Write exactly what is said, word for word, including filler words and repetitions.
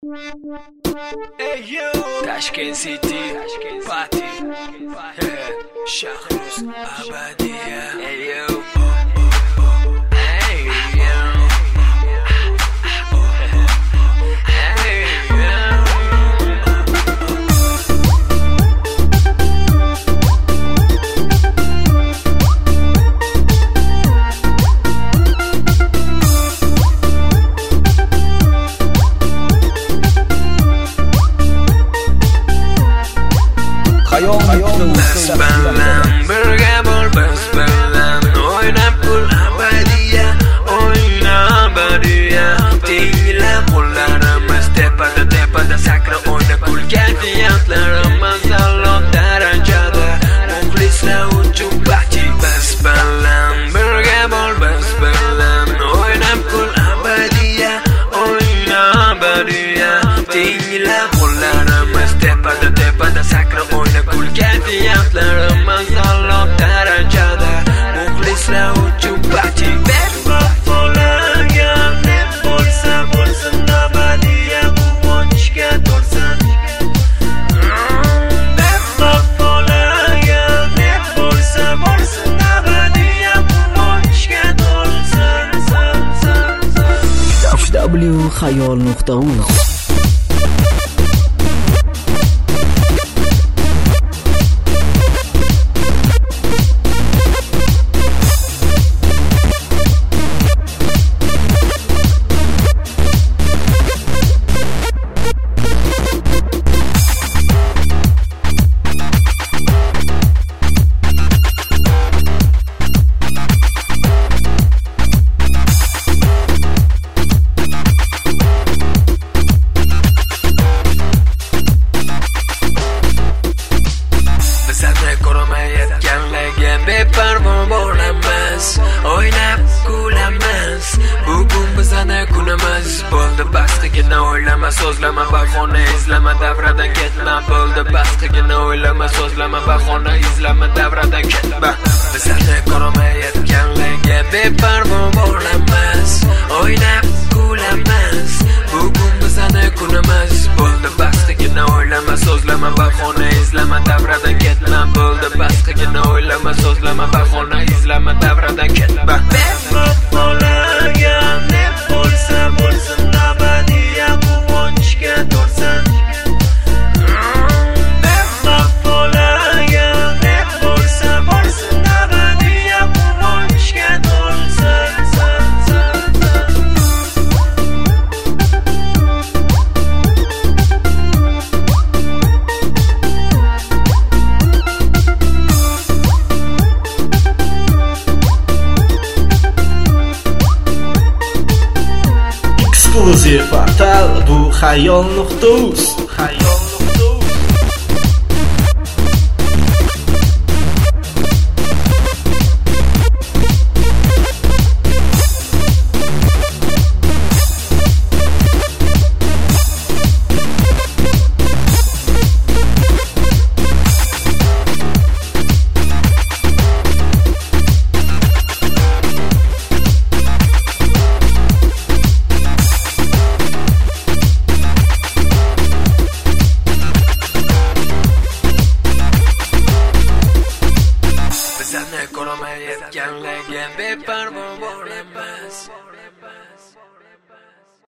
Hey yo, Tashkent City, Party, Shahruz Abadiya. Hey yo, hey yo, hey yo. Biz bilan birga bo'l, biz bilan o'ynab kul abadiya, o'yna abadiya. Tingla qo'llarimiz tepada tepada sakra o'yna kul kayfiyatlarimiz a'lo darajada. Muxlislar uchun party. Biz bilan birga bo'l, biz bilan o'ynab kul abadiya, o'yna abadiya. Tingla qo'llarimiz tepada tepada sakra o'yna kul kayfiyatlarimiz a'lo darajada. Muxlislar uchun party. Bebop bo'lagan deb bo'lsa bo'lsin abadiya, quvonchga to'lsin. Bebop bo'lagan deb bo'lsa bo'lsin abadiya, quvonchga to'lsin. w xayol nuqta uz beparvo bo'lamiz, o'ynab kulamiz. Bugun bizning kunimiz bo'ldi, basqigina o'ylama, so'zlama, bahona izlama, davradan ketma. Bo'ldi, basqigina o'ylama, so'zlama, bahona izlama, davradan ketma. Bizning ko'rmayotganlarga beparvo bo'lamiz, o'ynab kulamiz. Bugun bizning kunimiz bo'ldi, basqigina o'ylama, so'zlama, bahona izlama, davradan ketma. Bo'ldi, basqigina o'ylama, so'zlama, bahona izlama, davradan ketma. Bebop bo'lagan deb bo'lsa bo'lsin abadiya, quvonchga to'lsin. Bebop bo'lagan deb bo'lsa bo'lsin abadiya, quvonchga to'lsin. Ekskluziv portal bu xayol nuqta uz.